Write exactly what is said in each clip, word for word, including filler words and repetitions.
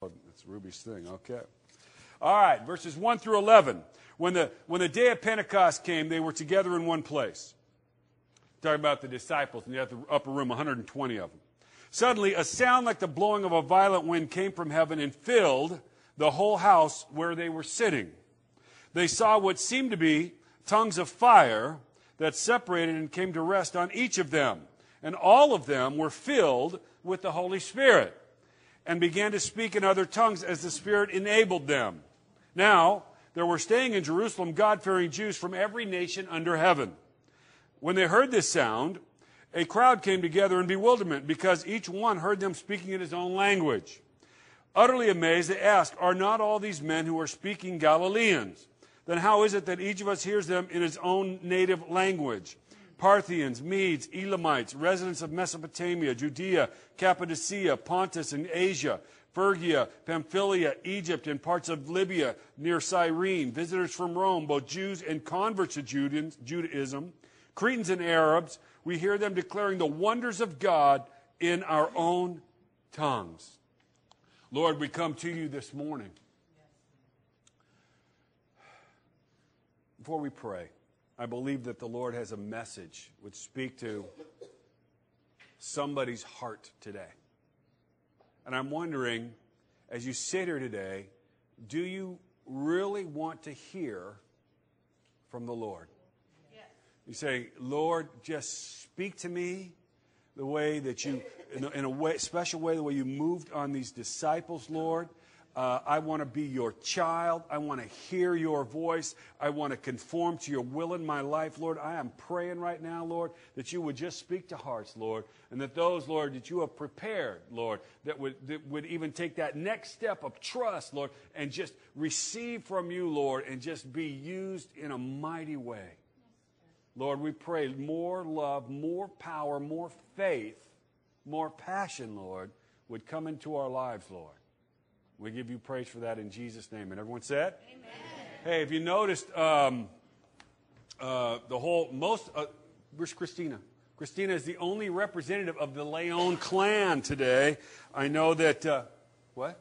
It's Ruby's thing, okay. All right, verses one through eleven. When the, when the day of Pentecost came, they were together in one place. Talking about the disciples in the upper room, one hundred twenty of them. Suddenly, a sound like the blowing of a violent wind came from heaven and filled the whole house where they were sitting. They saw what seemed to be tongues of fire that separated and came to rest on each of them. And all of them were filled with the Holy Spirit and began to speak in other tongues as the Spirit enabled them. Now, there were staying in Jerusalem God-fearing Jews from every nation under heaven. When they heard this sound, a crowd came together in bewilderment because each one heard them speaking in his own language. Utterly amazed, they asked, "Are not all these men who are speaking Galileans? Then how is it that each of us hears them in his own native language? Parthians, Medes, Elamites, residents of Mesopotamia, Judea, Cappadocia, Pontus and Asia, Phrygia, Pamphylia, Egypt, and parts of Libya near Cyrene, visitors from Rome, both Jews and converts to Judaism, Cretans and Arabs, we hear them declaring the wonders of God in our own tongues." Lord, we come to you this morning. Before we pray, I believe that the Lord has a message which speak to somebody's heart today. And I'm wondering, as you sit here today, do you really want to hear from the Lord? Yes. You say, "Lord, just speak to me the way that you, in a, in a way, special way, the way you moved on these disciples, Lord. Uh, I want to be your child. I want to hear your voice. I want to conform to your will in my life, Lord. I am praying right now, Lord, that you would just speak to hearts, Lord, and that those, Lord, that you have prepared, Lord, that would, that would even take that next step of trust, Lord, and just receive from you, Lord, and just be used in a mighty way. Lord, we pray more love, more power, more faith, more passion, Lord, would come into our lives, Lord. We give you praise for that in Jesus' name. And everyone said? Amen. Hey, if you noticed, um, uh, the whole, most, uh, where's Christina? Christina is the only representative of the Leon clan today. I know that, uh, what?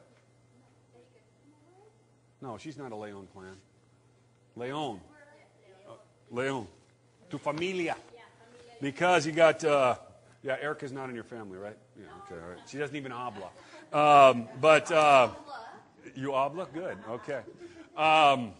No, she's not a Leon clan. Leon. Uh, Leon. Tu familia. Because you got, uh, yeah, Erica's not in your family, right? Yeah, okay, all right. She doesn't even habla. Um, but, uh, you habla? Good, okay. Um,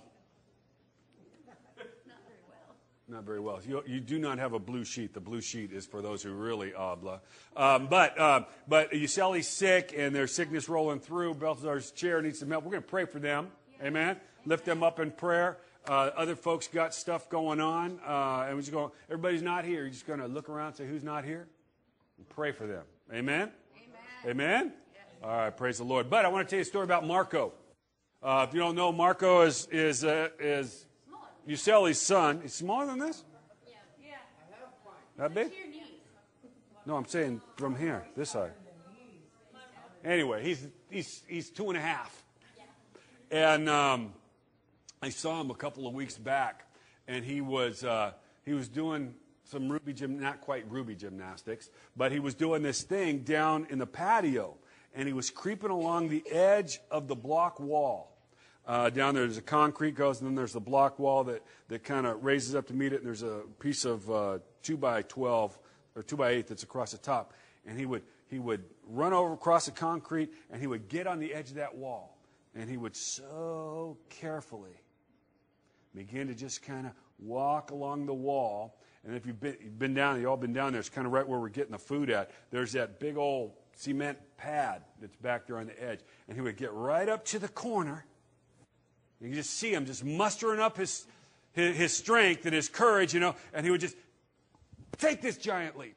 not very well. You, you do not have a blue sheet. The blue sheet is for those who really habla. Um, but, uh, but Yuseli's sick and there's sickness rolling through. Balthazar's chair needs some help. We're going to pray for them. Amen. Lift them up in prayer. Uh, other folks got stuff going on. Uh, and we're just going, everybody's not here. You're just going to look around and say, who's not here? And pray for them. Amen? Amen? Amen? Yes. All right, praise the Lord. But I want to tell you a story about Marco. Uh, if you don't know, Marco is is uh, is Yuseli's son. He's smaller than this? Yeah. Yeah. That big? No, I'm saying from here, this side. Anyway, he's he's he's two and a half. And um, I saw him a couple of weeks back, and he was uh, he was doing some Ruby gym, not quite Ruby gymnastics, but he was doing this thing down in the patio, and he was creeping along the edge of the block wall. Uh, down there, there's a concrete goes, and then there's the block wall that, that kind of raises up to meet it, and there's a piece of uh, two by twelve or two by eight that's across the top, and he would he would run over across the concrete, and he would get on the edge of that wall, and he would so carefully begin to just kind of walk along the wall. And if you've been, you've been down, you've all been down there, it's kind of right where we're getting the food at. There's that big old cement pad that's back there on the edge. And he would get right up to the corner. You can just see him just mustering up his, his, his strength and his courage, you know, and he would just take this giant leap.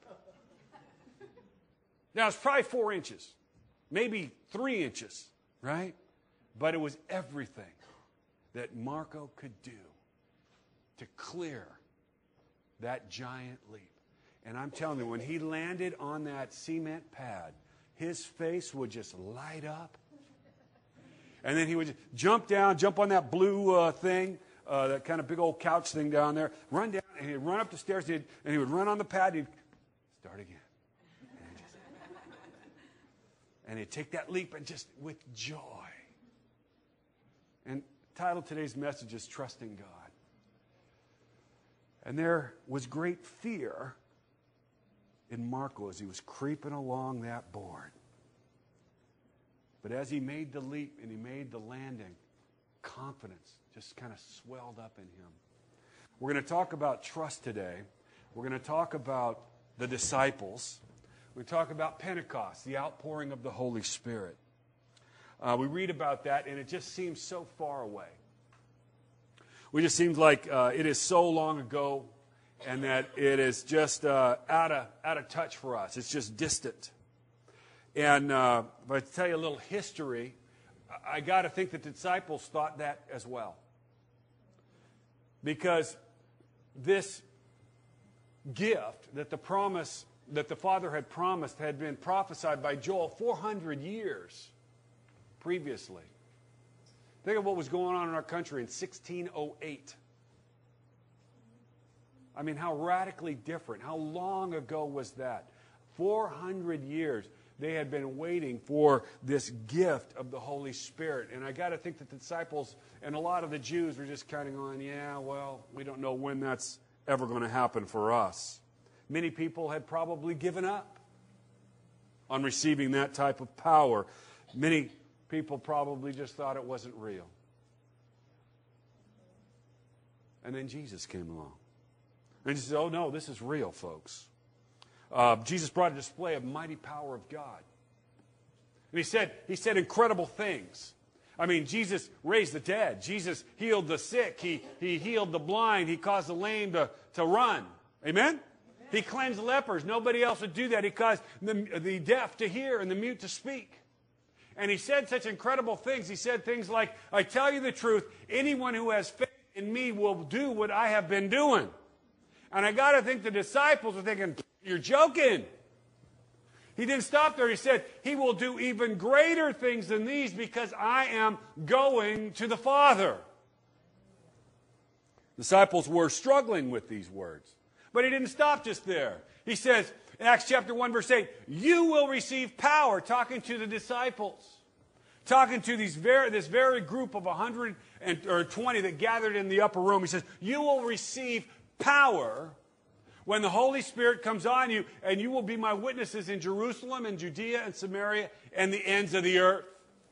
Now, it's probably four inches, maybe three inches, right? But it was everything that Marco could do to clear that giant leap. And I'm telling you, when he landed on that cement pad, his face would just light up. And then he would jump down, jump on that blue uh, thing, uh, that kind of big old couch thing down there, run down, and he'd run up the stairs, and, and he would run on the pad, and he'd start again. And, just, And they take that leap and just with joy. And the title of today's message is Trusting God. And there was great fear in Marco as he was creeping along that board. But as he made the leap and he made the landing, confidence just kind of swelled up in him. We're going to talk about trust today. We're going to talk about the disciples. We talk about Pentecost, the outpouring of the Holy Spirit. Uh, we read about that, and it just seems so far away. We just seems like uh, it is so long ago, and that it is just uh, out of out of touch for us. It's just distant. And uh, if I tell you a little history, I, I got to think that the disciples thought that as well, because this gift that the promise that the Father had promised had been prophesied by Joel four hundred years previously. Think of what was going on in our country in sixteen oh eight. I mean, how radically different. How long ago was that? four hundred years. They had been waiting for this gift of the Holy Spirit. And I got to think that the disciples and a lot of the Jews were just kind of going, yeah, well, we don't know when that's ever going to happen for us. Many people had probably given up on receiving that type of power. Many people probably just thought it wasn't real. And then Jesus came along. And he said, oh no, this is real, folks. Uh, Jesus brought a display of mighty power of God. And he said, he said incredible things. I mean, Jesus raised the dead. Jesus healed the sick. He, he healed the blind. He caused the lame to, to run. Amen? Amen? He cleansed lepers. Nobody else would do that. He caused the, the deaf to hear and the mute to speak. And he said such incredible things. He said things like, I tell you the truth, anyone who has faith in me will do what I have been doing. And I got to think the disciples were thinking, you're joking. He didn't stop there. He said, he will do even greater things than these because I am going to the Father. Disciples were struggling with these words. But he didn't stop just there. He says, in Acts chapter one, verse eight, you will receive power, talking to the disciples. Talking to these very, this very group of one hundred twenty that gathered in the upper room. He says, you will receive power when the Holy Spirit comes on you, and you will be my witnesses in Jerusalem and Judea and Samaria and the ends of the earth.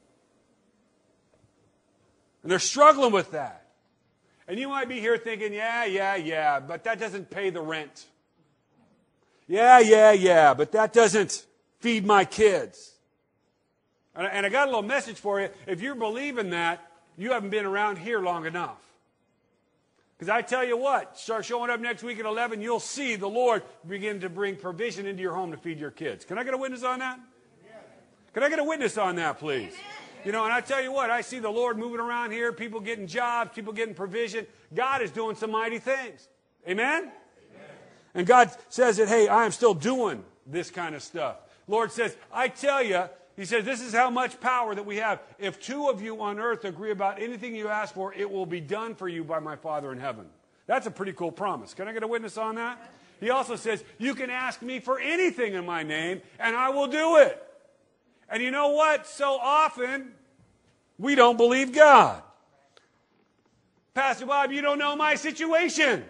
And they're struggling with that. And you might be here thinking, yeah, yeah, yeah, but that doesn't pay the rent. Yeah, yeah, yeah, but that doesn't feed my kids. And I, and I got a little message for you. If you're believing that, you haven't been around here long enough. Because I tell you what, start showing up next week at eleven, you'll see the Lord begin to bring provision into your home to feed your kids. Can I get a witness on that? Can I get a witness on that, please? You know, and I tell you what, I see the Lord moving around here, people getting jobs, people getting provision. God is doing some mighty things. Amen? Amen. And God says that, hey, I am still doing this kind of stuff. Lord says, I tell you, he says, this is how much power that we have. If two of you on earth agree about anything you ask for, it will be done for you by my Father in heaven. That's a pretty cool promise. Can I get a witness on that? He also says, you can ask me for anything in my name, and I will do it. And you know what? So often, we don't believe God. Pastor Bob, you don't know my situation.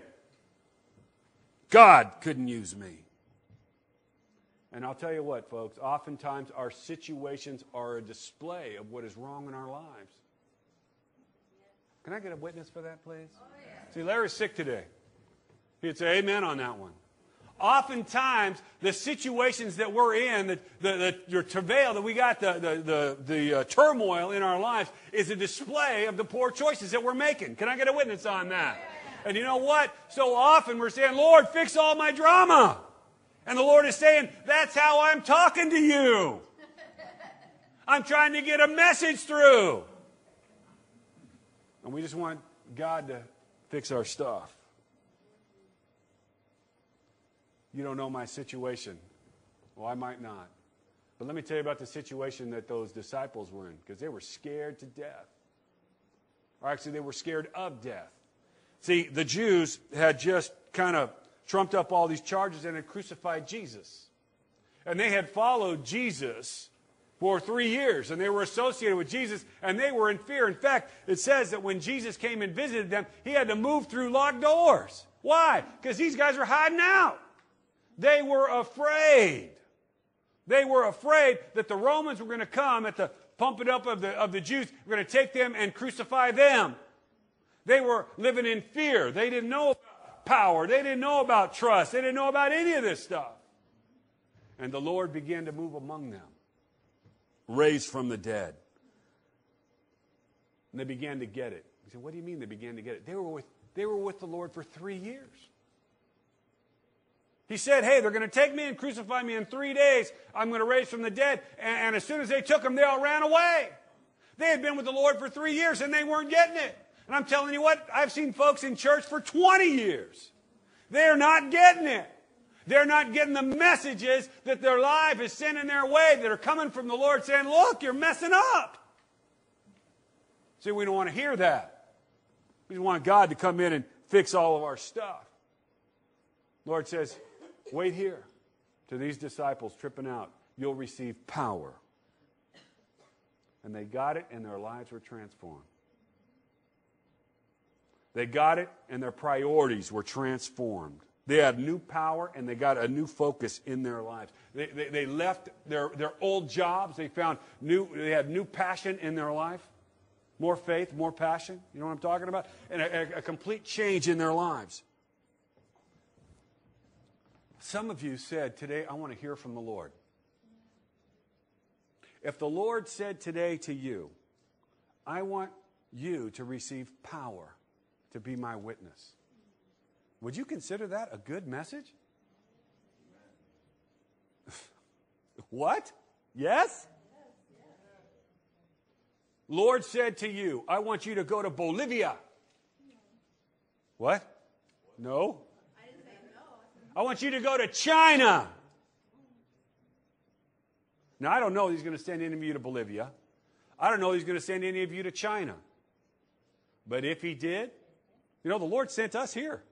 God couldn't use me. And I'll tell you what, folks, oftentimes our situations are a display of what is wrong in our lives. Can I get a witness for that, please? Oh, yeah. See, Larry's sick today. He'd say amen on that one. Oftentimes, the situations that we're in, the, the, the, the travail that we got, the, the, the, the uh, turmoil in our lives, is a display of the poor choices that we're making. Can I get a witness on that? And you know what? So often we're saying, Lord, fix all my drama. And the Lord is saying, that's how I'm talking to you. I'm trying to get a message through. And we just want God to fix our stuff. You don't know my situation. Well, I might not. But let me tell you about the situation that those disciples were in, because they were scared to death. Or actually, they were scared of death. See, the Jews had just kind of trumped up all these charges and had crucified Jesus. And they had followed Jesus for three years, and they were associated with Jesus, and they were in fear. In fact, it says that when Jesus came and visited them, he had to move through locked doors. Why? Because these guys were hiding out. They were afraid. They were afraid that the Romans were going to come at the pumping up of the, of the Jews, were going to take them and crucify them. They were living in fear. They didn't know about power. They didn't know about trust. They didn't know about any of this stuff. And the Lord began to move among them, raised from the dead. And they began to get it. He said, what do you mean they began to get it? They were with, they were with the Lord for three years. He said, hey, they're going to take me and crucify me in three days. I'm going to raise from the dead. And, and as soon as they took him, they all ran away. They had been with the Lord for three years, and they weren't getting it. And I'm telling you what, I've seen folks in church for twenty years. They're not getting it. They're not getting the messages that their life is sending their way, that are coming from the Lord saying, look, you're messing up. See, we don't want to hear that. We just want God to come in and fix all of our stuff. Lord says, wait here to these disciples tripping out. You'll receive power. And they got it, and their lives were transformed. They got it, and their priorities were transformed. They had new power, and they got a new focus in their lives. They, they, they left their, their old jobs. They found new, they had new passion in their life. More faith, more passion. You know what I'm talking about? And a, a, a complete change in their lives. Some of you said today, I want to hear from the Lord. If the Lord said today to you, I want you to receive power to be my witness, would you consider that a good message? What? Yes? Lord said to you, I want you to go to Bolivia. What? No? I want you to go to China. Now, I don't know if he's going to send any of you to Bolivia. I don't know if he's going to send any of you to China. But if he did, you know, the Lord sent us here.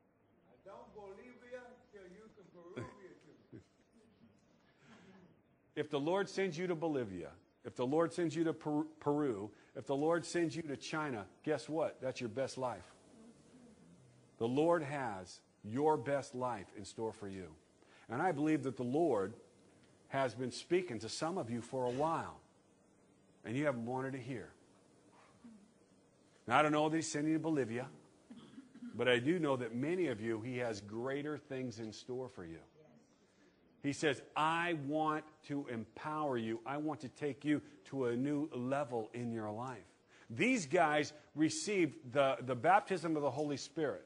If the Lord sends you to Bolivia, if the Lord sends you to Peru, if the Lord sends you to China, guess what? That's your best life. The Lord has your best life in store for you. And I believe that the Lord has been speaking to some of you for a while, and you haven't wanted to hear. Now, I don't know that he's sending you to Bolivia, but I do know that many of you, he has greater things in store for you. He says, I want to empower you. I want to take you to a new level in your life. These guys received the, the baptism of the Holy Spirit.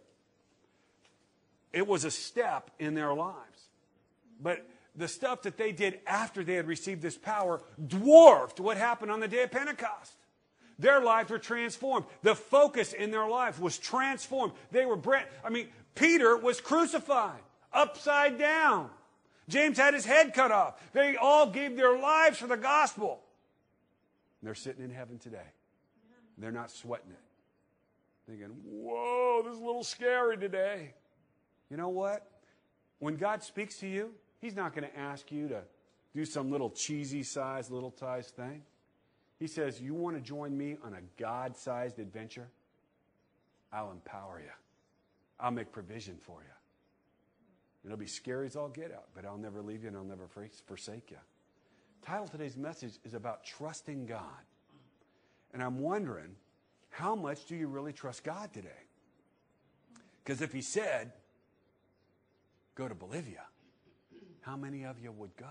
It was a step in their lives. But the stuff that they did after they had received this power dwarfed what happened on the day of Pentecost. Their lives were transformed. The focus in their life was transformed. They were, I mean, Peter was crucified upside down. James had his head cut off. They all gave their lives for the gospel. And they're sitting in heaven today. They're not sweating it. Thinking, whoa, this is a little scary today. You know what? When God speaks to you, he's not going to ask you to do some little cheesy-sized, little-sized thing. He says, you want to join me on a God-sized adventure? I'll empower you. I'll make provision for you. It'll be scary as all get out, but I'll never leave you and I'll never forsake you. The title of today's message is about trusting God. And I'm wondering, how much do you really trust God today? Because if he said, go to Bolivia, how many of you would go?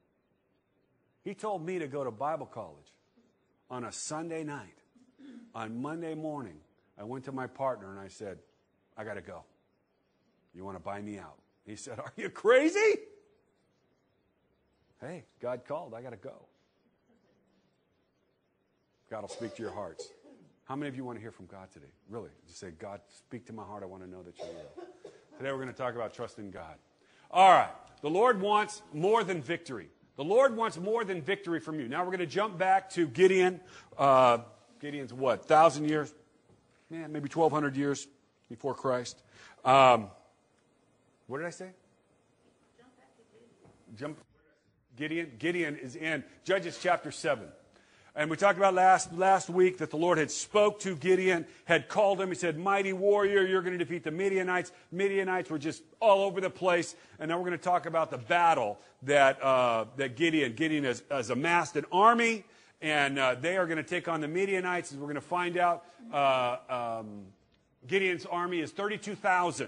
He told me to go to Bible college on a Sunday night. On Monday morning, I went to my partner and I said, I got to go. You want to buy me out? He said, are you crazy? Hey, God called. I got to go. God will speak to your hearts. How many of you want to hear from God today? Really? Just say, God, speak to my heart. I want to know that you're real. Today we're going to talk about trusting God. All right. The Lord wants more than victory. The Lord wants more than victory from you. Now we're going to jump back to Gideon. Uh, Gideon's what? Thousand years? Yeah, maybe twelve hundred years before Christ. Um, what did I say? Jump back to Gideon. Jump. Gideon? Gideon is in Judges chapter seven. And we talked about last, last week that the Lord had spoke to Gideon, had called him. He said, mighty warrior, you're going to defeat the Midianites. Midianites were just all over the place. And now we're going to talk about the battle that, uh, that Gideon, Gideon has, has amassed an army. And uh, they are going to take on the Midianites. As we're going to find out, uh, um, Gideon's army is thirty-two thousand.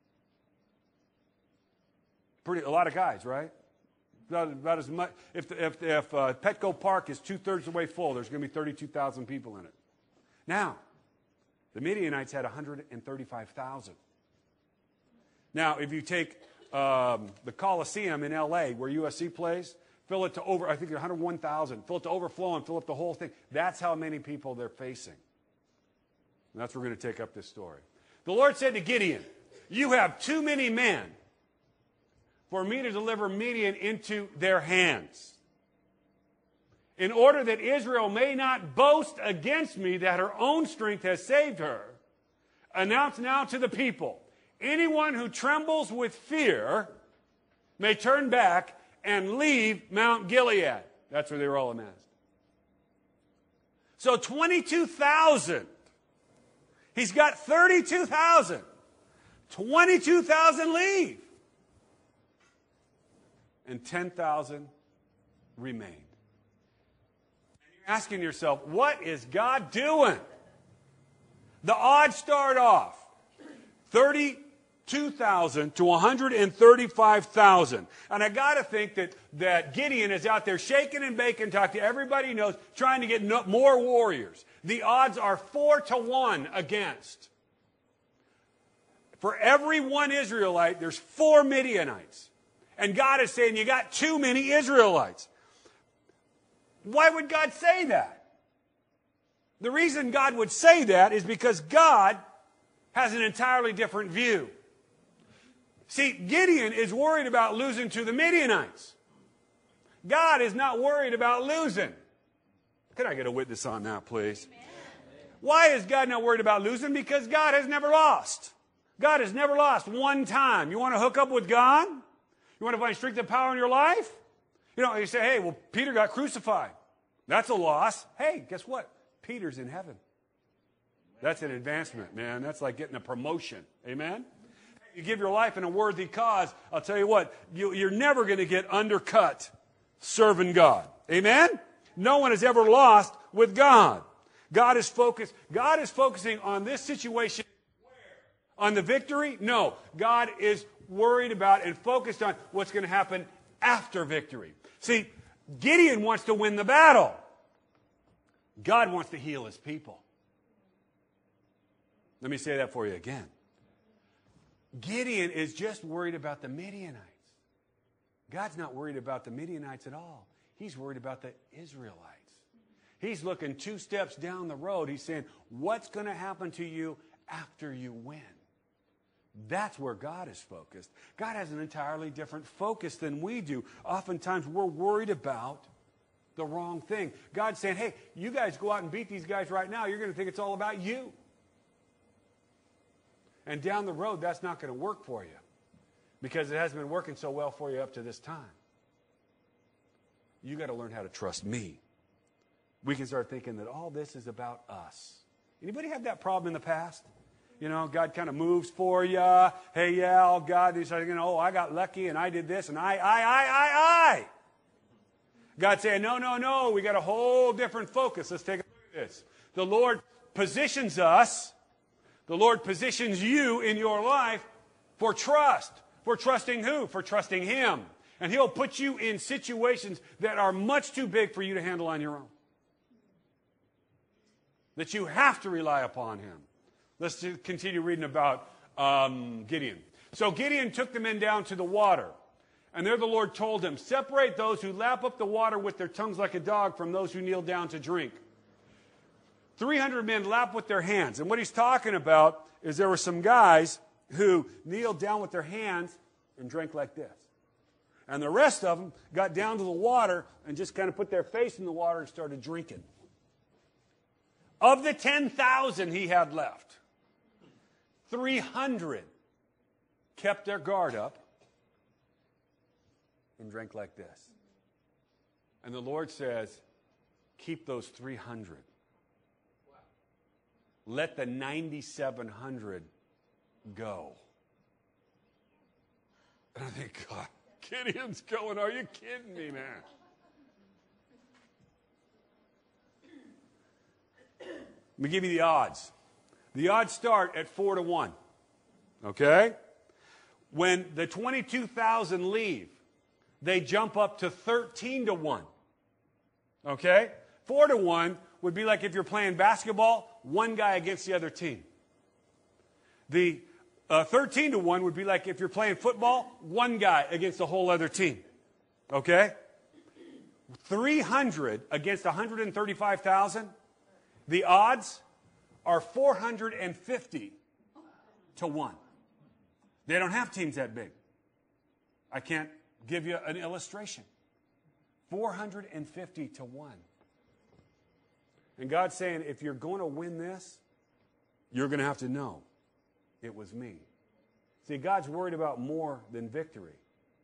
Pretty, a lot of guys, right? About, about as much. If, if, if uh, Petco Park is two-thirds of the way full, there's going to be thirty-two thousand people in it. Now, the Midianites had one hundred thirty-five thousand. Now, if you take um, the Coliseum in L A, where U S C plays, fill it to over, I think one hundred one thousand, fill it to overflowing, fill up the whole thing. That's how many people they're facing. And that's where we're going to take up this story. The Lord said to Gideon, you have too many men for me to deliver Midian into their hands, in order that Israel may not boast against me that her own strength has saved her. Announce now to the people, anyone who trembles with fear may turn back and leave Mount Gilead. That's where they were all amassed. So twenty-two thousand. He's got thirty-two thousand. twenty-two thousand leave. And ten thousand remained. And you're asking yourself, what is God doing? The odds start off thirty-two thousand to one hundred thirty-five thousand. And I got to think that, that Gideon is out there shaking and baking, talking to everybody he knows, trying to get no, more warriors. The odds are four to one against. For every one Israelite, there's four Midianites. And God is saying, you got too many Israelites. Why would God say that? The reason God would say that is because God has an entirely different view. See, Gideon is worried about losing to the Midianites. God is not worried about losing. Can I get a witness on that, please? Amen. Why is God not worried about losing? Because God has never lost. God has never lost one time. You want to hook up with God? You want to find strength and power in your life? You know, you say, hey, well, Peter got crucified. That's a loss. Hey, guess what? Peter's in heaven. That's an advancement, man. That's like getting a promotion. Amen? You give your life in a worthy cause, I'll tell you what, you, you're never going to get undercut serving God. Amen? No one has ever lost with God. God is focused. God is focusing on this situation. Where? On the victory? No. God is worried about and focused on what's going to happen after victory. See, Gideon wants to win the battle. God wants to heal his people. Let me say that for you again. Gideon is just worried about the Midianites. God's not worried about the Midianites at all. He's worried about the Israelites. He's looking two steps down the road. He's saying, what's going to happen to you after you win? That's where God is focused. God has an entirely different focus than we do. Oftentimes we're worried about the wrong thing. God's saying, hey, you guys go out and beat these guys right now. You're going to think it's all about you. And down the road, that's not going to work for you because it hasn't been working so well for you up to this time. You got to learn how to trust me. We can start thinking that all this is about us. Anybody have that problem in the past? You know, God kind of moves for you. Hey, yeah, oh, God, he's like, you know, oh, I got lucky and I did this and I, I, I, I, I. God's saying, no, no, no, we got a whole different focus. Let's take a look at this. The Lord positions us. The Lord positions you in your life for trust. For trusting who? For trusting Him. And He'll put you in situations that are much too big for you to handle on your own. That you have to rely upon Him. Let's continue reading about um, Gideon. So Gideon took the men down to the water. And there the Lord told him, separate those who lap up the water with their tongues like a dog from those who kneel down to drink. three hundred men lap with their hands. And what he's talking about is there were some guys who kneeled down with their hands and drank like this. And the rest of them got down to the water and just kind of put their face in the water and started drinking. Of the ten thousand he had left, three hundred kept their guard up and drank like this. And the Lord says, keep those three hundred. Let the ninety-seven hundred go. And I think, God, Gideon's going, are you kidding me, man? Let me give you the odds. The odds start at four to one. Okay? When the twenty-two thousand leave, they jump up to thirteen to one. Okay? four to one would be like if you're playing basketball, one guy against the other team. The uh, thirteen to one would be like if you're playing football, one guy against the whole other team. Okay? three hundred against one hundred thirty-five thousand. The odds are four hundred fifty to one. They don't have teams that big. I can't give you an illustration. four hundred fifty to one. And God's saying, if you're going to win this, you're going to have to know it was me. See, God's worried about more than victory.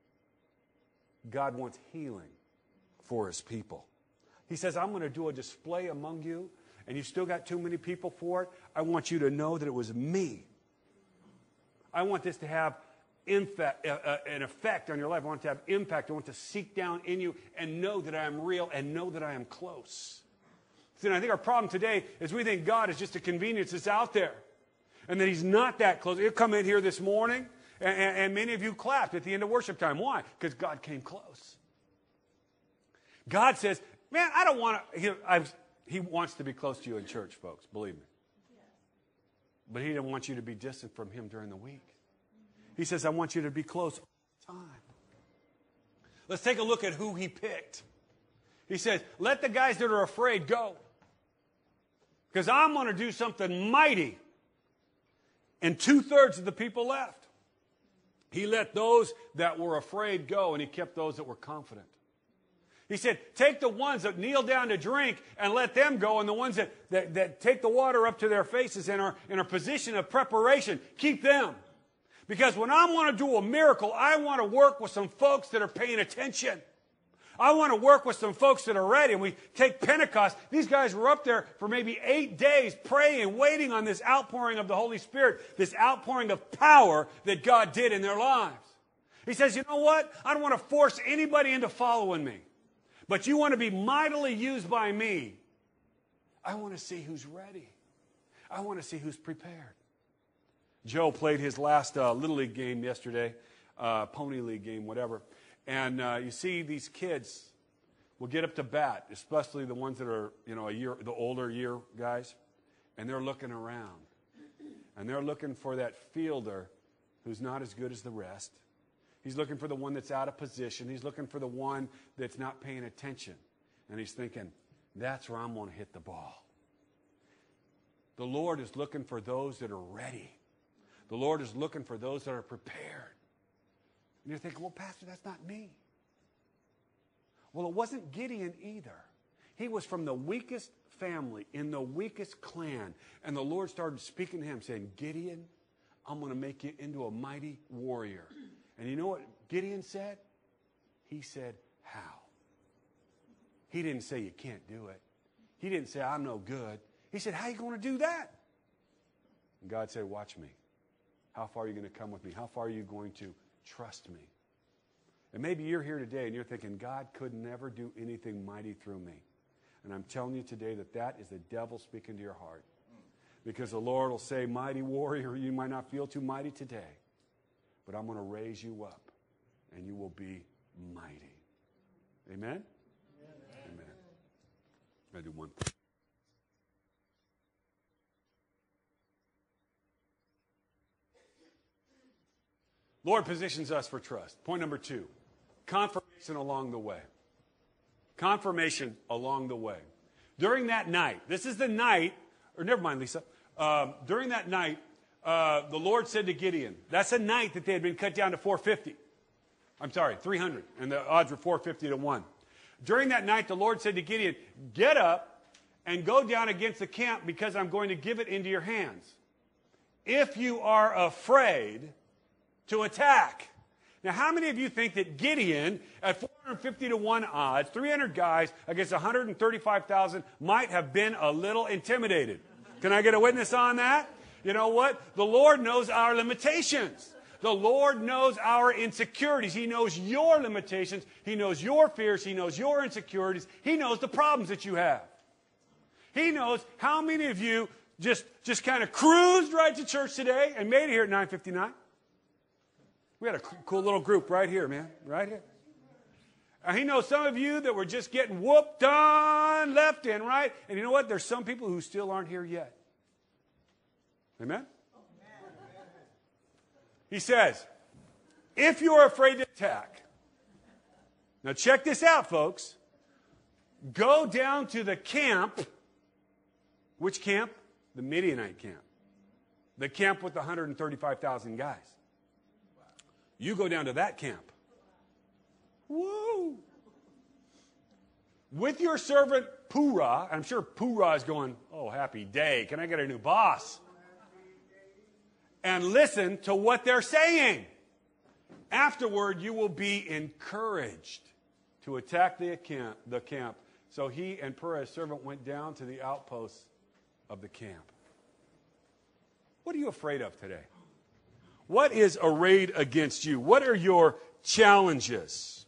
God wants healing for his people. He says, I'm going to do a display among you, and you still got too many people for it. I want you to know that it was me. I want this to have infa- uh, uh, an effect on your life. I want it to have impact. I want to seek down in you and know that I am real and know that I am close. See, and I think our problem today is we think God is just a convenience that's out there and that he's not that close. He'll come in here this morning, and, and, and many of you clapped at the end of worship time. Why? Because God came close. God says, man, I don't want to. He, I've, he wants to be close to you in church, folks, believe me. But he didn't want you to be distant from him during the week. He says, I want you to be close all the time. Let's take a look at who he picked. He says, let the guys that are afraid go. Because I'm going to do something mighty. And two-thirds of the people left. He let those that were afraid go, and he kept those that were confident. He said, take the ones that kneel down to drink and let them go, and the ones that, that, that take the water up to their faces and are in a position of preparation, keep them. Because when I want to do a miracle, I want to work with some folks that are paying attention. I want to work with some folks that are ready. And we take Pentecost. These guys were up there for maybe eight days praying, waiting on this outpouring of the Holy Spirit, this outpouring of power that God did in their lives. He says, you know what? I don't want to force anybody into following me. But you want to be mightily used by me. I want to see who's ready. I want to see who's prepared. Joe played his last uh, Little League game yesterday, uh, Pony League game, whatever. And uh, you see these kids will get up to bat, especially the ones that are, you know, a year, the older year guys, and they're looking around. And they're looking for that fielder who's not as good as the rest. He's looking for the one that's out of position. He's looking for the one that's not paying attention. And he's thinking, that's where I'm going to hit the ball. The Lord is looking for those that are ready. The Lord is looking for those that are prepared. And you're thinking, well, Pastor, that's not me. Well, it wasn't Gideon either. He was from the weakest family, in the weakest clan. And the Lord started speaking to him, saying, Gideon, I'm going to make you into a mighty warrior. And you know what Gideon said? He said, how? He didn't say you can't do it. He didn't say I'm no good. He said, how are you going to do that? And God said, watch me. How far are you going to come with me? How far are you going to trust me? And maybe you're here today and you're thinking, God could never do anything mighty through me. And I'm telling you today that that is the devil speaking to your heart. Because the Lord will say, mighty warrior, you might not feel too mighty today, but I'm going to raise you up and you will be mighty. Amen? Amen. Amen. I do one thing. Lord positions us for trust. Point number two, confirmation along the way. Confirmation along the way. During that night, this is the night, or never mind, Lisa. Um, during that night, uh, the Lord said to Gideon, that's a night that they had been cut down to four fifty. I'm sorry, three hundred, and the odds were four fifty to one. During that night, the Lord said to Gideon, get up and go down against the camp because I'm going to give it into your hands. If you are afraid to attack, Now, how many of you think that Gideon, at four hundred fifty to one odds, three hundred guys against one hundred thirty-five thousand, might have been a little intimidated? Can I get a witness on that? You know what? The Lord knows our limitations. The Lord knows our insecurities. He knows your limitations. He knows your fears. He knows your insecurities. He knows the problems that you have. He knows how many of you just, just kind of cruised right to church today and made it here at nine fifty-nine. We had a cool little group right here, man, right here. And he knows some of you that were just getting whooped on left and right. And you know what? There's some people who still aren't here yet. Amen? He says, if you're afraid to attack, now check this out, folks. Go down to the camp. Which camp? The Midianite camp. The camp with the one hundred thirty-five thousand guys. You go down to that camp. Woo! With your servant Purah. I'm sure Purah is going, oh, happy day. Can I get a new boss? And listen to what they're saying. Afterward, you will be encouraged to attack the camp. The camp. So he and Purah, his servant, went down to the outposts of the camp. What are you afraid of today? What is arrayed against you? What are your challenges?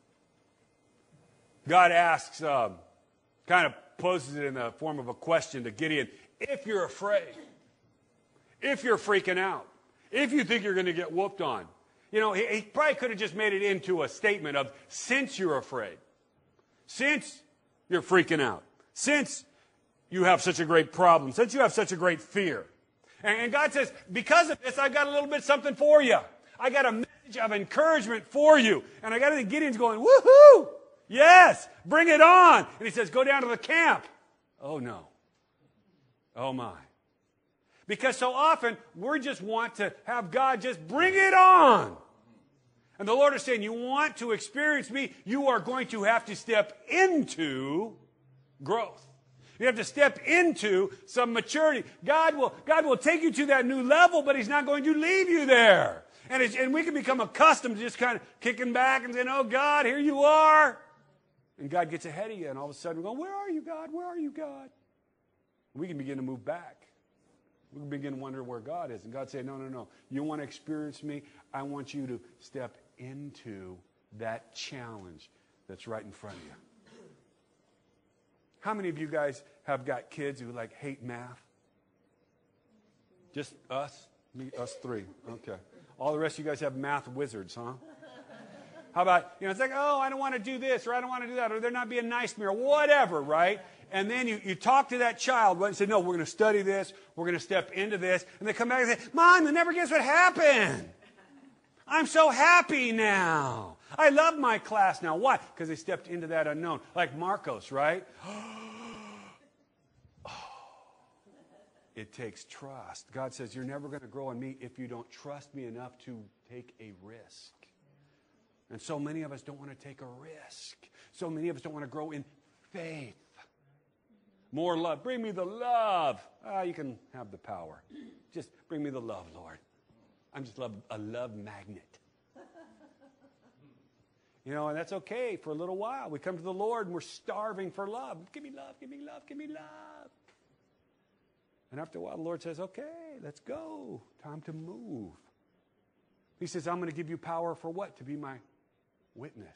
God asks, um, kind of poses it in the form of a question to Gideon. If you're afraid, if you're freaking out, if you think you're going to get whooped on, you know, he, he probably could have just made it into a statement of, since you're afraid, since you're freaking out, since you have such a great problem, since you have such a great fear. And God says, because of this, I've got a little bit something for you. I got a message of encouragement for you. And I got to think Gideon's going, woohoo! Yes, bring it on. And he says, go down to the camp. Oh, no. Oh, my. Because so often, we just want to have God just bring it on. And the Lord is saying, you want to experience me, you are going to have to step into growth. You have to step into some maturity. God will, God will take you to that new level, but He's not going to leave you there. And, it's, and we can become accustomed to just kind of kicking back and saying, oh, God, here you are. And God gets ahead of you, and all of a sudden we're going, where are you, God? Where are you, God? And we can begin to move back. We can begin to wonder where God is. And God said, no, no, no. You want to experience me? I want you to step into that challenge that's right in front of you. How many of you guys have got kids who like hate math? Just us? Me, us three. Okay. All the rest of you guys have math wizards, huh? How about, you know, it's like, oh, I don't want to do this, or I don't want to do that, or they're not being nice to me, or whatever, right? And then you, you talk to that child and say, no, we're going to study this, we're going to step into this, and they come back and say, Mom, you never guess what happened. I'm so happy now. I love my class now. Why? Because they stepped into that unknown. Like Marcos, right? Oh, it takes trust. God says, you're never going to grow in me if you don't trust me enough to take a risk. And so many of us don't want to take a risk. So many of us don't want to grow in faith. More love. Bring me the love. Ah, you can have the power. Just bring me the love, Lord. I'm just love, a love magnet. You know, and that's okay for a little while. We come to the Lord and we're starving for love. Give me love, give me love, give me love. And after a while, the Lord says, okay, let's go. Time to move. He says, I'm going to give you power for what? To be my witness.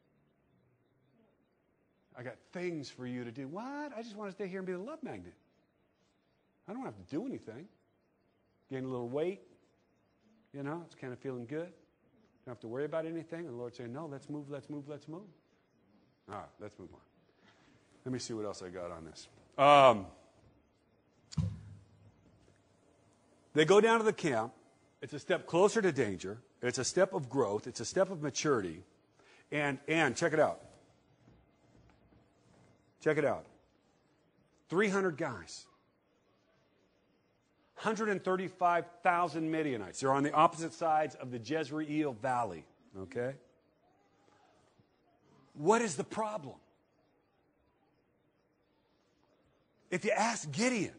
I got things for you to do. What? I just want to stay here and be the love magnet. I don't have to do anything. Gain a little weight. You know, it's kind of feeling good. Don't have to worry about anything. And the Lord's saying, no, let's move, let's move, let's move. All right, let's move on. Let me see what else I got on this. Um, they go down to the camp. It's a step closer to danger. It's a step of growth. It's a step of maturity. And, and check it out. Check it out. three hundred guys. one hundred thirty-five thousand Midianites. They're on the opposite sides of the Jezreel Valley. Okay? What is the problem? If you ask Gideon,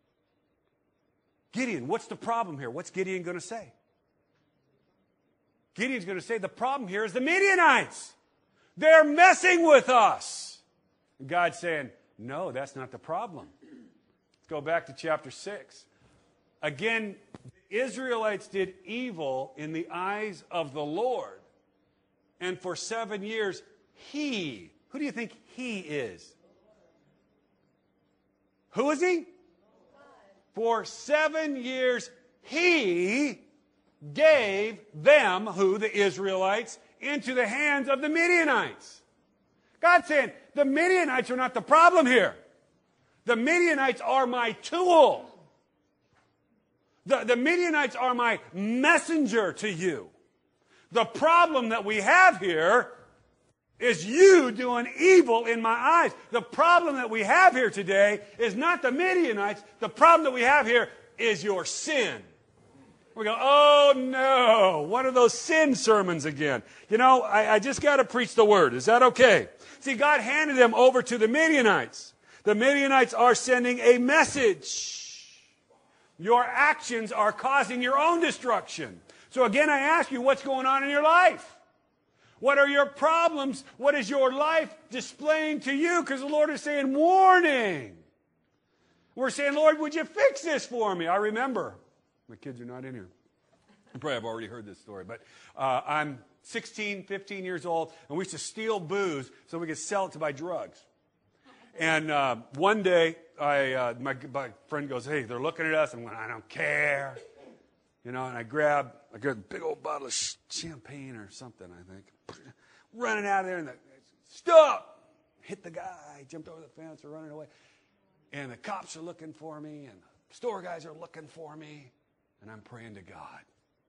Gideon, what's the problem here? What's Gideon going to say? Gideon's going to say, the problem here is the Midianites. They're messing with us. And God's saying, no, that's not the problem. Let's go back to chapter six. Again, the Israelites did evil in the eyes of the Lord. And for seven years, he, who do you think he is? Who is he? For seven years, he gave them, who, the Israelites, into the hands of the Midianites. God's saying, the Midianites are not the problem here. The Midianites are my tool. The, the Midianites are my messenger to you. The problem that we have here is you doing evil in my eyes. The problem that we have here today is not the Midianites. The problem that we have here is your sin. We go, oh no, one of those sin sermons again. You know, I, I just got to preach the word. Is that okay? See, God handed them over to the Midianites. The Midianites are sending a message. Your actions are causing your own destruction. So again, I ask you, what's going on in your life? What are your problems? What is your life displaying to you? Because the Lord is saying, warning. We're saying, Lord, would you fix this for me? I remember. My kids are not in here. You probably have already heard this story. But uh, I'm sixteen, fifteen years old, and we used to steal booze so we could sell it to buy drugs. And uh, one day, I, uh, my, my friend goes, hey, they're looking at us. I'm going, I don't care. You know, and I grab, I grab a big old bottle of champagne or something, I think. Running out of there, and the, stop! Hit the guy, jumped over the fence, or running away. And the cops are looking for me, and the store guys are looking for me, and I'm praying to God.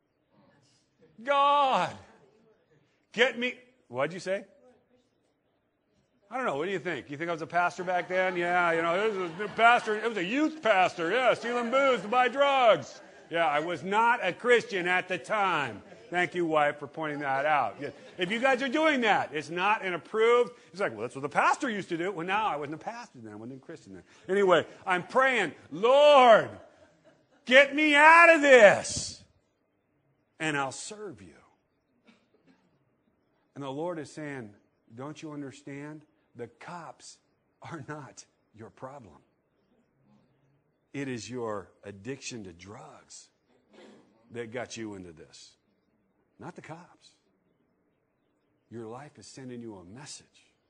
God, get me. What'd you say? I don't know. What do you think? You think I was a pastor back then? Yeah, you know, it was a new pastor. It was a youth pastor. Yeah, stealing booze to buy drugs. Yeah, I was not a Christian at the time. Thank you, wife, for pointing that out. If you guys are doing that, it's not an approved. It's like, well, that's what the pastor used to do. Well, now I wasn't a pastor then. I wasn't a Christian then. Anyway, I'm praying, Lord, get me out of this, and I'll serve you. And the Lord is saying, don't you understand? The cops are not your problem. It is your addiction to drugs that got you into this. Not the cops. Your life is sending you a message.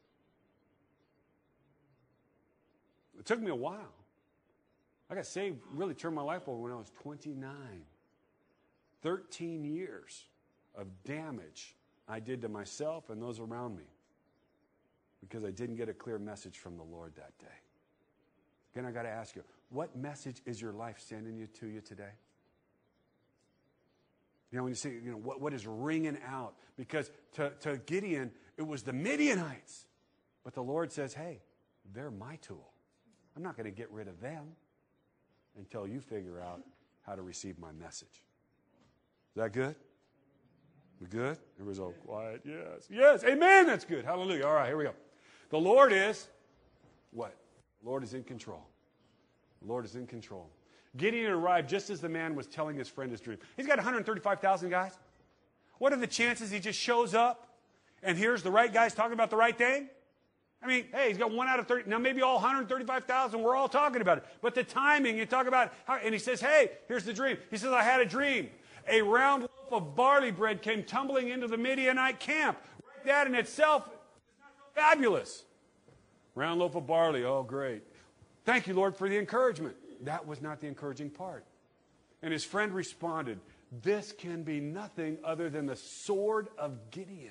It took me a while. I got saved, really turned my life over when I was twenty-nine. thirteen years of damage I did to myself and those around me because I didn't get a clear message from the Lord that day. Again, I got to ask you, what message is your life sending you to you today? You know, when you say, you know, what, what is ringing out? Because to, to Gideon, it was the Midianites. But the Lord says, hey, they're my tool. I'm not going to get rid of them until you figure out how to receive my message. Is that good? We good? It was all quiet. Yes. Yes. Amen. That's good. Hallelujah. All right, here we go. The Lord is what? The Lord is in control. The Lord is in control. Gideon arrived just as the man was telling his friend his dream. He's got one hundred thirty-five thousand guys. What are the chances he just shows up and hears the right guys talking about the right thing? I mean, hey, he's got one out of thirty. Now, maybe all one hundred thirty-five thousand, we're all talking about it. But the timing, you talk about how, and he says, hey, here's the dream. He says, I had a dream. A round loaf of barley bread came tumbling into the Midianite camp. Right, that in itself is not so fabulous. Round loaf of barley, oh, great. Thank you, Lord, for the encouragement. That was not the encouraging part. And his friend responded, this can be nothing other than the sword of Gideon.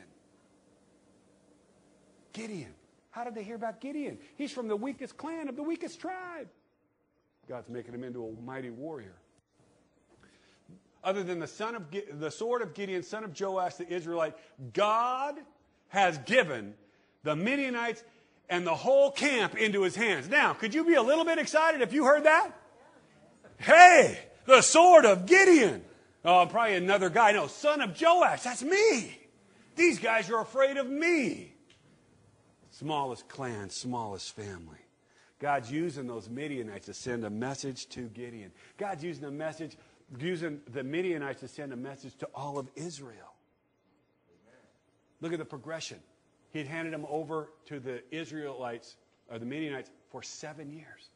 Gideon. How did they hear about Gideon? He's from the weakest clan of the weakest tribe. God's making him into a mighty warrior. Other than the son of the sword of Gideon, son of Joash the Israelite, God has given the Midianites and the whole camp into his hands. Now, could you be a little bit excited if you heard that? Hey, the sword of Gideon. Oh, probably another guy. No, son of Joash. That's me. These guys are afraid of me. Smallest clan, smallest family. God's using those Midianites to send a message to Gideon. God's using a message, using the Midianites to send a message to all of Israel. Look at the progression. He had handed them over to the Israelites, or the Midianites, for seven years.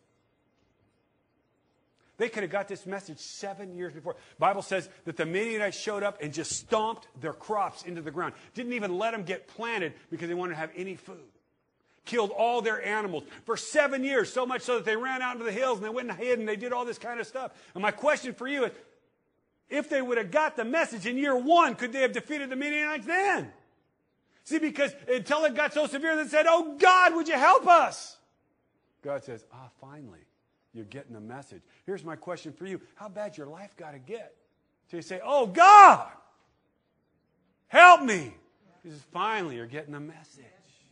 They could have got this message seven years before. The Bible says that the Midianites showed up and just stomped their crops into the ground. Didn't even let them get planted because they wanted to have any food. Killed all their animals for seven years, so much so that they ran out into the hills and they went and hid and they did all this kind of stuff. And my question for you is, if they would have got the message in year one, could they have defeated the Midianites then? See, because until it got so severe, they said, oh God, would you help us? God says, ah, finally, you're getting the message. Here's my question for you. How bad your life got to get? So you say, oh God, help me. He says, finally, you're getting the message.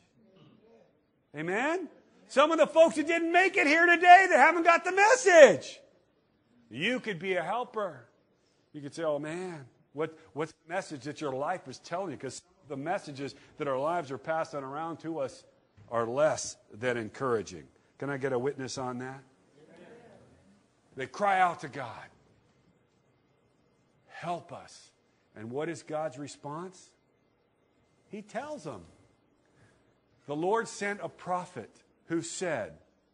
Amen? Some of the folks who didn't make it here today, they haven't got the message. You could be a helper. You could say, oh man, what, what's the message that your life is telling you? Because the messages that our lives are passing around to us are less than encouraging. Can I get a witness on that? Amen. They cry out to God. Help us. And what is God's response? He tells them. The Lord sent a prophet who said,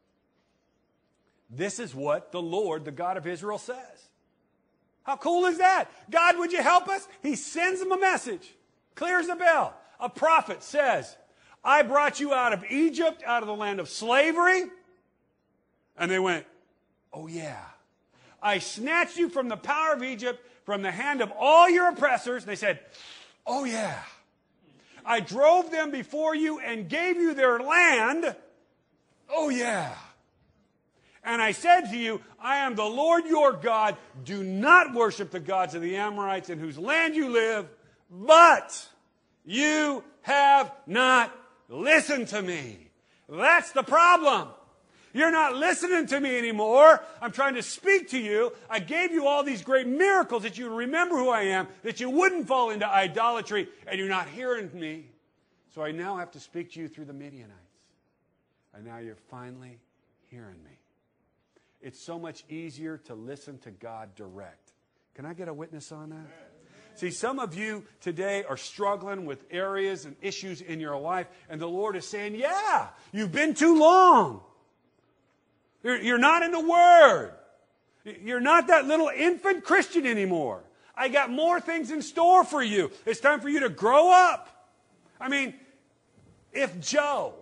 this is what the Lord, the God of Israel, says. How cool is that? God, would you help us? He sends them a message. Clear as a bell. A prophet says, I brought you out of Egypt, out of the land of slavery. And they went, oh yeah. I snatched you from the power of Egypt, from the hand of all your oppressors. And they said, oh yeah. I drove them before you and gave you their land. Oh yeah. And I said to you, I am the Lord your God. Do not worship the gods of the Amorites in whose land you live. But you have not listened to me. That's the problem. You're not listening to me anymore. I'm trying to speak to you. I gave you all these great miracles that you remember who I am, that you wouldn't fall into idolatry, and you're not hearing me. So I now have to speak to you through the Midianites. And now you're finally hearing me. It's so much easier to listen to God direct. Can I get a witness on that? See, some of you today are struggling with areas and issues in your life, and the Lord is saying, yeah, you've been too long. You're not in the Word. You're not that little infant Christian anymore. I got more things in store for you. It's time for you to grow up. I mean, if Joe,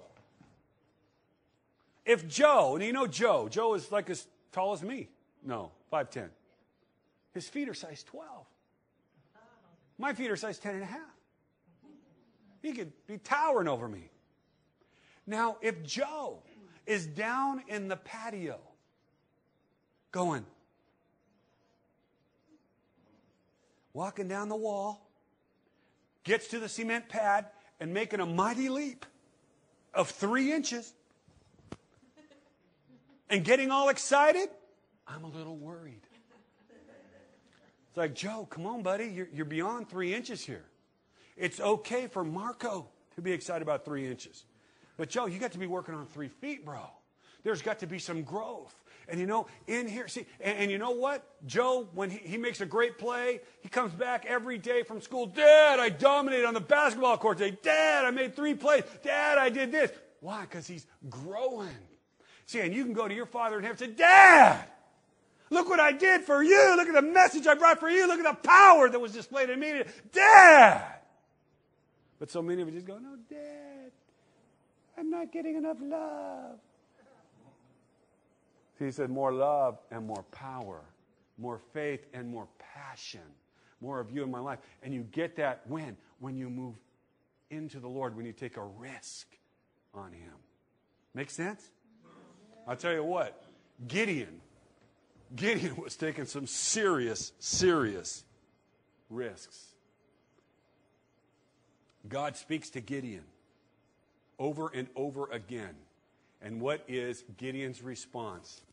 if Joe, and you know Joe, Joe is like as tall as me. No, five ten. His feet are size twelve. My feet are size ten and a half. He could be towering over me. Now, if Joe is down in the patio going, walking down the wall, gets to the cement pad and making a mighty leap of three inches and getting all excited, I'm a little worried. It's like, Joe, come on, buddy. You're, you're beyond three inches here. It's okay for Marco to be excited about three inches. But, Joe, you got to be working on three feet, bro. There's got to be some growth. And, you know, in here, see, and, and you know what? Joe, when he, he makes a great play, he comes back every day from school. Dad, I dominated on the basketball court today. Dad, I made three plays. Dad, I did this. Why? Because he's growing. See, and you can go to your father in heaven and say, Dad, look what I did for you. Look at the message I brought for you. Look at the power that was displayed in me. Dad! But so many of you just go, no, Dad, I'm not getting enough love. See, he said more love and more power, more faith and more passion, more of you in my life. And you get that when? When you move into the Lord, when you take a risk on Him. Make sense? I'll tell you what, Gideon, Gideon was taking some serious, serious risks. God speaks to Gideon over and over again. And what is Gideon's response?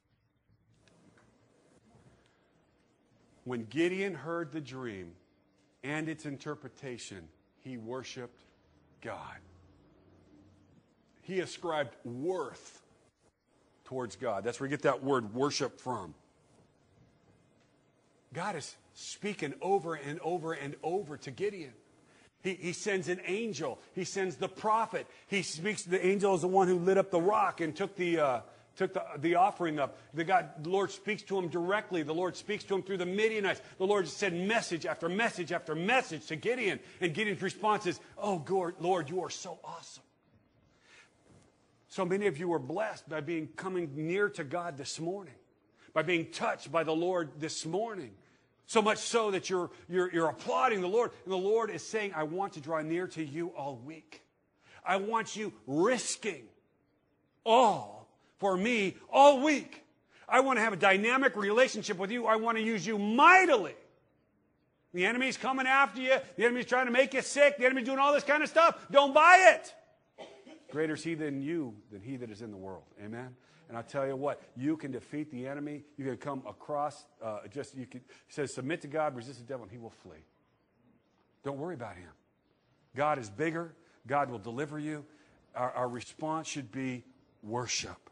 When Gideon heard the dream and its interpretation, he worshiped God. He ascribed worth towards God. That's where we get that word worship from. God is speaking over and over and over to Gideon. He, he sends an angel. He sends the prophet. He speaks. The angel is the one who lit up the rock and took the uh, took the, the offering up. The God, the Lord speaks to him directly. The Lord speaks to him through the Midianites. The Lord sent message after message after message to Gideon. And Gideon's response is, "Oh, Lord, you are so awesome." So many of you are blessed by being coming near to God this morning, by being touched by the Lord this morning. So much so that you're, you're, you're applauding the Lord. And the Lord is saying, I want to draw near to you all week. I want you risking all for me all week. I want to have a dynamic relationship with you. I want to use you mightily. The enemy's coming after you. The enemy's trying to make you sick. The enemy's doing all this kind of stuff. Don't buy it. Greater is he than you than he that is in the world. Amen? And I'll tell you what, you can defeat the enemy. You can come across, uh, just, you can, he says, submit to God, resist the devil, and he will flee. Don't worry about him. God is bigger. God will deliver you. Our, our response should be worship.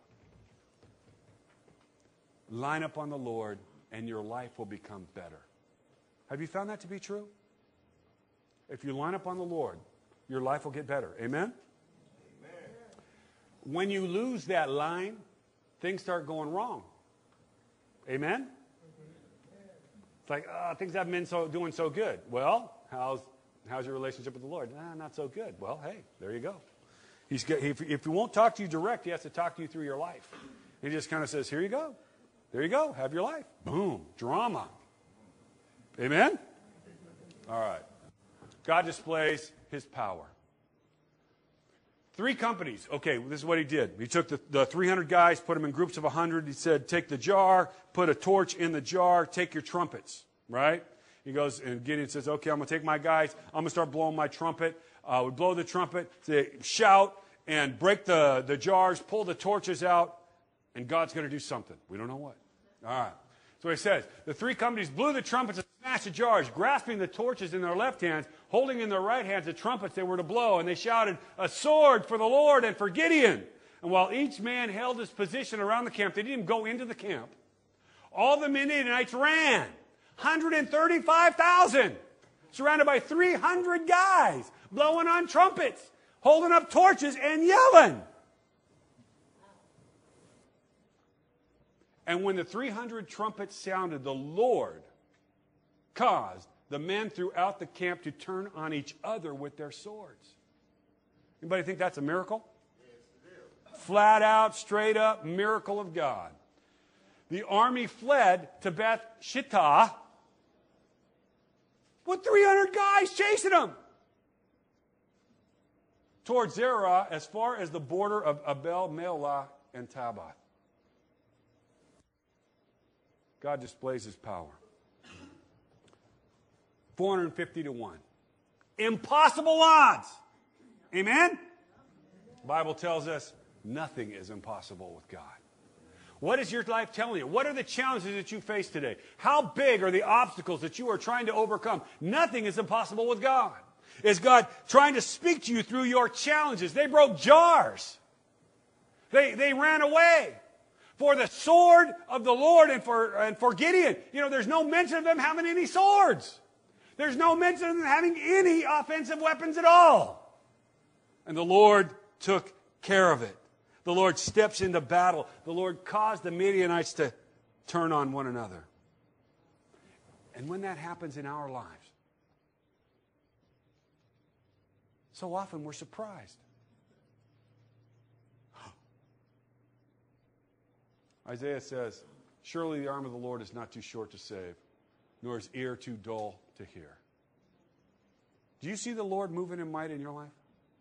Line up on the Lord, and your life will become better. Have you found that to be true? If you line up on the Lord, your life will get better. Amen? Amen. When you lose that line, things start going wrong. Amen? It's like, oh, things haven't been so, doing so good. Well, how's, how's your relationship with the Lord? Ah, not so good. Well, hey, there you go. He's got, if, if he won't talk to you direct, he has to talk to you through your life. He just kind of says, here you go. There you go. Have your life. Boom. Drama. Amen? All right. God displays his power. Three companies. Okay, this is what he did. He took the, the three hundred guys, put them in groups of one hundred. He said, take the jar, put a torch in the jar, take your trumpets, right? He goes, and Gideon says, okay, I'm going to take my guys. I'm going to start blowing my trumpet. Uh, we blow the trumpet, say, shout, and break the, the jars, pull the torches out, and God's going to do something. We don't know what. All right. So he says, the three companies blew the trumpets and smashed the jars, grasping the torches in their left hands, holding in their right hands the trumpets they were to blow. And they shouted, a sword for the Lord and for Gideon. And while each man held his position around the camp, they didn't even go into the camp. All the Midianites ran, one hundred thirty-five thousand, surrounded by three hundred guys, blowing on trumpets, holding up torches and yelling. And when the three hundred trumpets sounded, the Lord caused the men throughout the camp to turn on each other with their swords. Anybody think that's a miracle? Yes, flat out, straight up, miracle of God. The army fled to Beth Shittah with three hundred guys chasing them towards Zerah as far as the border of Abel Meholah and Tabbath. God displays his power. four hundred fifty to one. Impossible odds. Amen? The Bible tells us nothing is impossible with God. What is your life telling you? What are the challenges that you face today? How big are the obstacles that you are trying to overcome? Nothing is impossible with God. Is God trying to speak to you through your challenges? They broke jars. They, they ran away. For the sword of the Lord and for, and for Gideon, you know, there's no mention of them having any swords. There's no mention of them having any offensive weapons at all. And the Lord took care of it. The Lord steps into battle. The Lord caused the Midianites to turn on one another. And when that happens in our lives, so often we're surprised. Isaiah says, surely the arm of the Lord is not too short to save, nor his ear too dull to hear. Do you see the Lord moving in might in your life?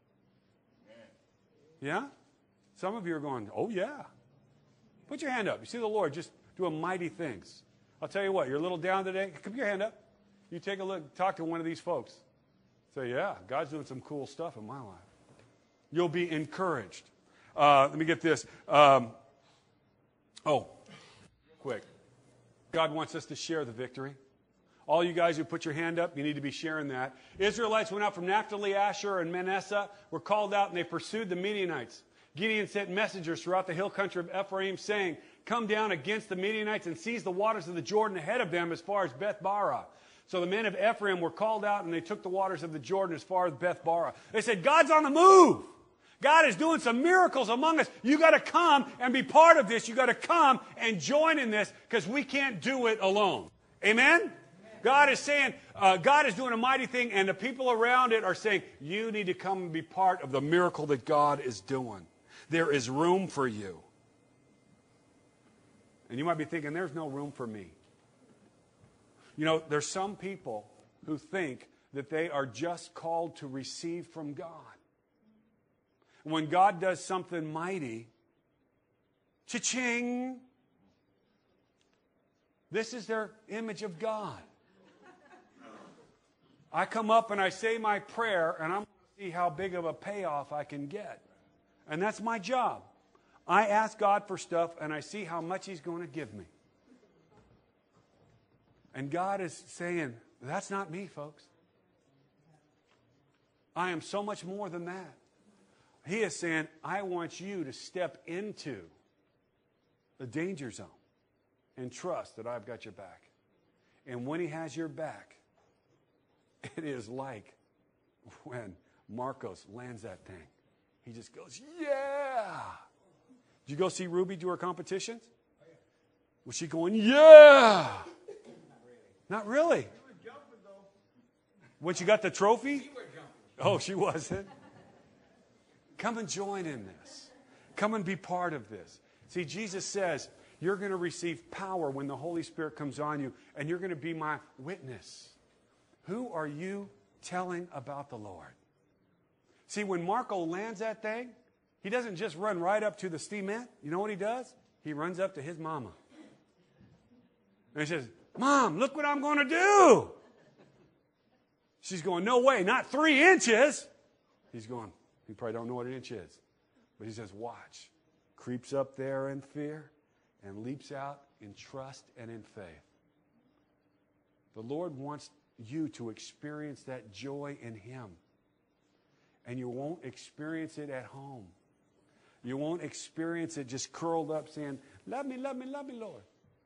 Yeah? Some of you are going, oh yeah. Put your hand up. You see the Lord just doing mighty things. I'll tell you what, you're a little down today. Put your hand up. You take a look, talk to one of these folks. Say, yeah, God's doing some cool stuff in my life. You'll be encouraged. Uh, let me get this. Um, Oh, quick. God wants us to share the victory. All you guys who put your hand up, you need to be sharing that. Israelites went out from Naphtali, Asher, and Manasseh, were called out, and they pursued the Midianites. Gideon sent messengers throughout the hill country of Ephraim, saying, come down against the Midianites and seize the waters of the Jordan ahead of them as far as Beth Barah. So the men of Ephraim were called out, and they took the waters of the Jordan as far as Beth-barah. They said, God's on the move. God is doing some miracles among us. You got to come and be part of this. You got to come and join in this because we can't do it alone. Amen? Amen. God is saying, uh, God is doing a mighty thing, and the people around it are saying, you need to come and be part of the miracle that God is doing. There is room for you. And you might be thinking, there's no room for me. You know, there's some people who think that they are just called to receive from God. When God does something mighty, cha-ching, this is their image of God. I come up and I say my prayer, and I'm going to see how big of a payoff I can get. And that's my job. I ask God for stuff, and I see how much He's going to give me. And God is saying, that's not me, folks. I am so much more than that. He is saying, I want you to step into the danger zone and trust that I've got your back. And when He has your back, it is like when Marcos lands that thing. He just goes, yeah. Did you go see Ruby do her competitions? Was she going, yeah? Not really. When she got the trophy? Oh, she wasn't. Come and join in this. Come and be part of this. See, Jesus says, you're going to receive power when the Holy Spirit comes on you, and you're going to be my witness. Who are you telling about the Lord? See, when Marco lands that thing, he doesn't just run right up to the cement. You know what he does? He runs up to his mama. And he says, Mom, look what I'm going to do. She's going, no way, not three inches. He's going, you probably don't know what an inch is. But he says, watch. Creeps up there in fear and leaps out in trust and in faith. The Lord wants you to experience that joy in Him. And you won't experience it at home. You won't experience it just curled up saying, love me, love me, love me, Lord.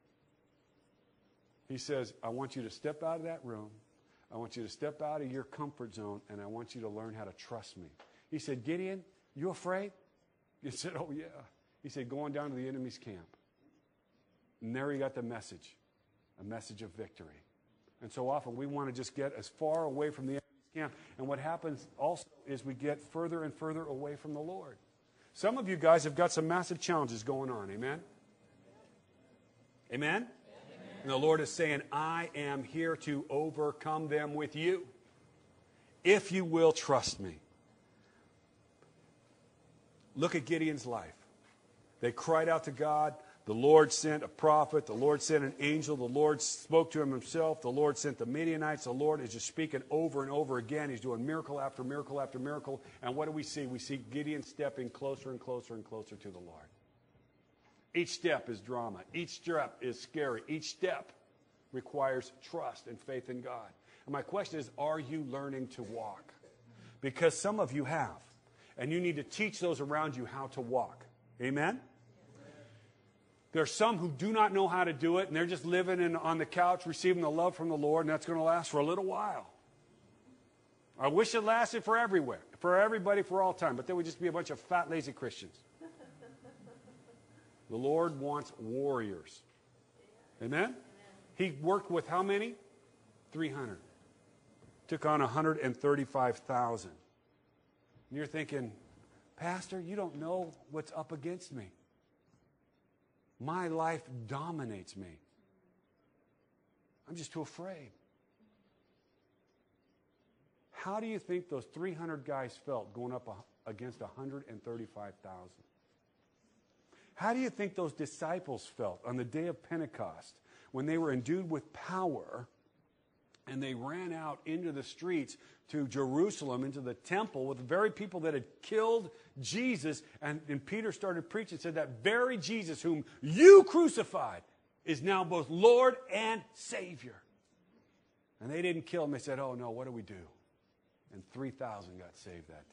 He says, I want you to step out of that room. I want you to step out of your comfort zone, and I want you to learn how to trust me. He said, Gideon, you afraid? He said, oh, yeah. He said, go on down to the enemy's camp. And there he got the message, a message of victory. And so often we want to just get as far away from the enemy's camp. And what happens also is we get further and further away from the Lord. Some of you guys have got some massive challenges going on. Amen? Amen? And the Lord is saying, I am here to overcome them with you, if you will trust me. Look at Gideon's life. They cried out to God. The Lord sent a prophet. The Lord sent an angel. The Lord spoke to him himself. The Lord sent the Midianites. The Lord is just speaking over and over again. He's doing miracle after miracle after miracle. And what do we see? We see Gideon stepping closer and closer and closer to the Lord. Each step is drama. Each step is scary. Each step requires trust and faith in God. And my question is, are you learning to walk? Because some of you have. And you need to teach those around you how to walk. Amen? There are some who do not know how to do it, and they're just living in, on the couch, receiving the love from the Lord, and that's going to last for a little while. I wish it lasted for everywhere, for everybody, for all time, but then we'd just be a bunch of fat, lazy Christians. The Lord wants warriors. Amen? Amen? He worked with how many? three hundred. Took on one hundred thirty-five thousand. And you're thinking, Pastor, you don't know what's up against me. My life dominates me. I'm just too afraid. How do you think those three hundred guys felt going up against one hundred thirty-five thousand? How do you think those disciples felt on the day of Pentecost when they were endued with power and they ran out into the streets to Jerusalem, into the temple with the very people that had killed Jesus? And, and Peter started preaching and said, that very Jesus whom you crucified is now both Lord and Savior. And they didn't kill him. They said, oh no, what do we do? And three thousand got saved that day.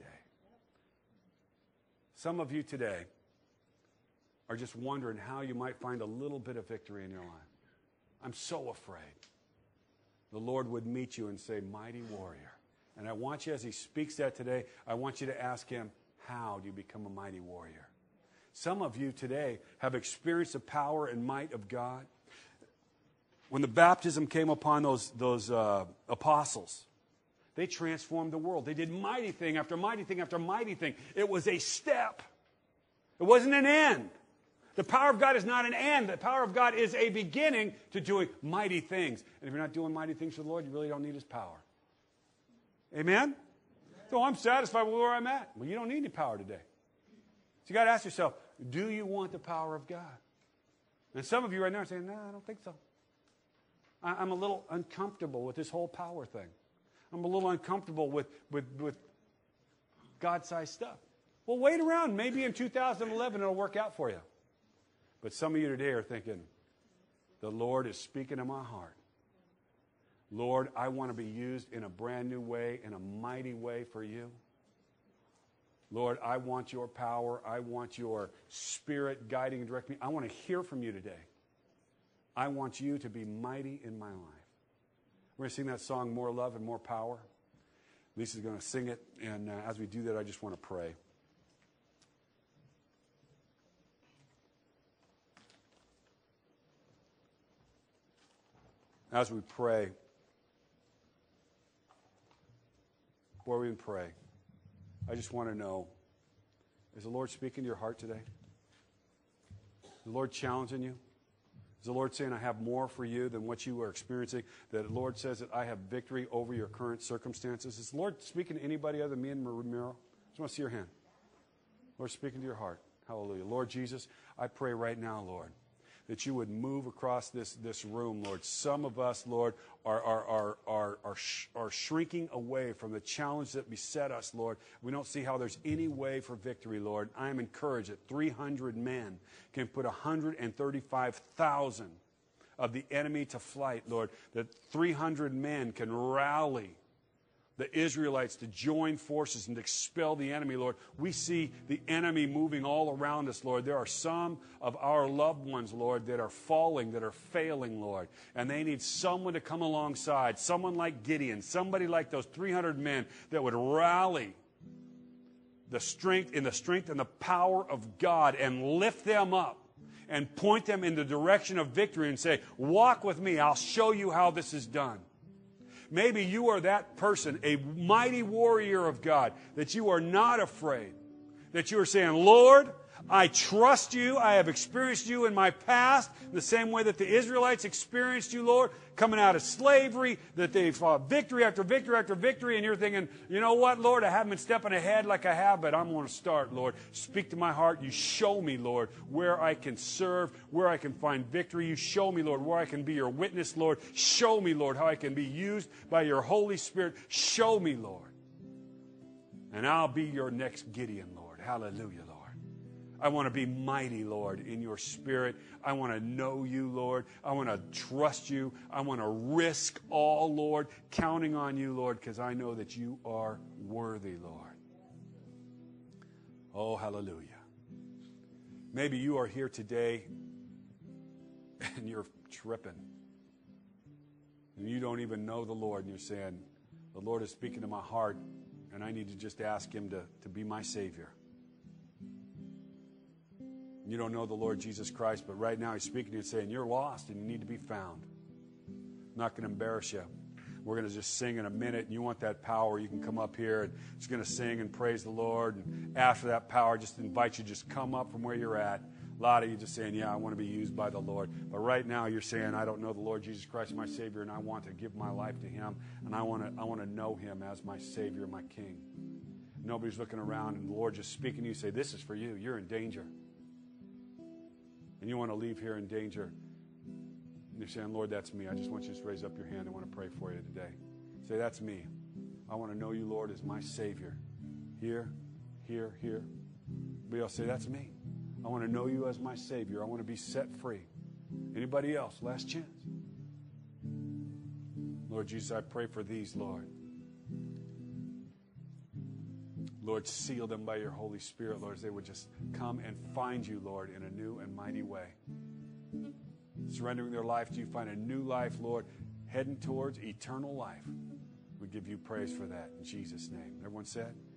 Some of you today are just wondering how you might find a little bit of victory in your life. I'm so afraid. the Lord would meet you and say, mighty warrior. And I want you, as he speaks that today, I want you to ask him, how do you become a mighty warrior? Some of you today have experienced the power and might of God. When the baptism came upon those, those uh, apostles, they transformed the world. They did mighty thing after mighty thing after mighty thing. It was a step. It wasn't an end. The power of God is not an end. The power of God is a beginning to doing mighty things. And if you're not doing mighty things for the Lord, you really don't need his power. Amen? So I'm satisfied with where I'm at. Well, you don't need any power today. So you got to ask yourself, do you want the power of God? And some of you right now are saying, no, I don't think so. I, I'm a little uncomfortable with this whole power thing. I'm a little uncomfortable with, with, with God-sized stuff. Well, wait around. Maybe in two thousand eleven it'll work out for you. But some of you today are thinking, the Lord is speaking to my heart. Lord, I want to be used in a brand new way, in a mighty way for you. Lord, I want your power. I want your spirit guiding and directing me. I want to hear from you today. I want you to be mighty in my life. We're going to sing that song, More Love and More Power. Lisa's going to sing it, and uh, as we do that, I just want to pray. As we pray, before we even pray, I just want to know, is the Lord speaking to your heart today? Is the Lord challenging you? Is the Lord saying, I have more for you than what you are experiencing? That the Lord says that I have victory over your current circumstances? Is the Lord speaking to anybody other than me and Ramiro? I just want to see your hand. Lord, speaking to your heart. Hallelujah. Lord Jesus, I pray right now, Lord, that you would move across this, this room, Lord. Some of us, Lord, are, are, are, are, are, sh- are shrinking away from the challenge that beset us, Lord. We don't see how there's any way for victory, Lord. I am encouraged that three hundred men can put one hundred thirty-five thousand of the enemy to flight, Lord. That three hundred men can rally the Israelites to join forces and to expel the enemy, Lord. We see the enemy moving all around us, Lord. There are some of our loved ones, Lord, that are falling, that are failing, Lord. And they need someone to come alongside, someone like Gideon, somebody like those three hundred men that would rally the strength in the strength and the power of God and lift them up and point them in the direction of victory and say, walk with me, I'll show you how this is done. Maybe you are that person, a mighty warrior of God, that you are not afraid, that you are saying, Lord, I trust you. I have experienced you in my past, the same way that the Israelites experienced you, Lord, coming out of slavery, that they fought victory after victory after victory, and you're thinking, you know what, Lord, I haven't been stepping ahead like I have, but I'm going to start, Lord. Speak to my heart. You show me, Lord, where I can serve, where I can find victory. You show me, Lord, where I can be your witness, Lord. Show me, Lord, how I can be used by your Holy Spirit. Show me, Lord. And I'll be your next Gideon, Lord. Hallelujah, Lord. I want to be mighty, Lord, in your spirit. I want to know you, Lord. I want to trust you. I want to risk all, Lord, counting on you, Lord, because I know that you are worthy, Lord. Oh, hallelujah. Maybe you are here today and you're tripping. And you don't even know the Lord, and you're saying, the Lord is speaking to my heart, and I need to just ask him to, to be my Savior. You don't know the Lord Jesus Christ, but right now he's speaking to you and saying, you're lost and you need to be found. I'm not going to embarrass you. We're going to just sing in a minute, and you want that power, you can come up here and just going to sing and praise the Lord. And after that power, just invite you to just come up from where you're at. A lot of you just saying, yeah, I want to be used by the Lord. But right now you're saying, I don't know the Lord Jesus Christ, my Savior, and I want to give my life to him, and I want to, I want to know him as my Savior, my King. Nobody's looking around, and the Lord just speaking to you, say, this is for you. You're in danger. And you want to leave here in danger. And you're saying, Lord, that's me. I just want you to raise up your hand. I want to pray for you today. Say, that's me. I want to know you, Lord, as my Savior. Here, here, here. But else say, that's me. I want to know you as my Savior. I want to be set free. Anybody else? Last chance. Lord Jesus, I pray for these, Lord. Lord, seal them by your Holy Spirit, Lord, as they would just come and find you, Lord, in a new and mighty way. Surrendering their life to you, find a new life, Lord, heading towards eternal life. We give you praise for that in Jesus' name. Everyone said?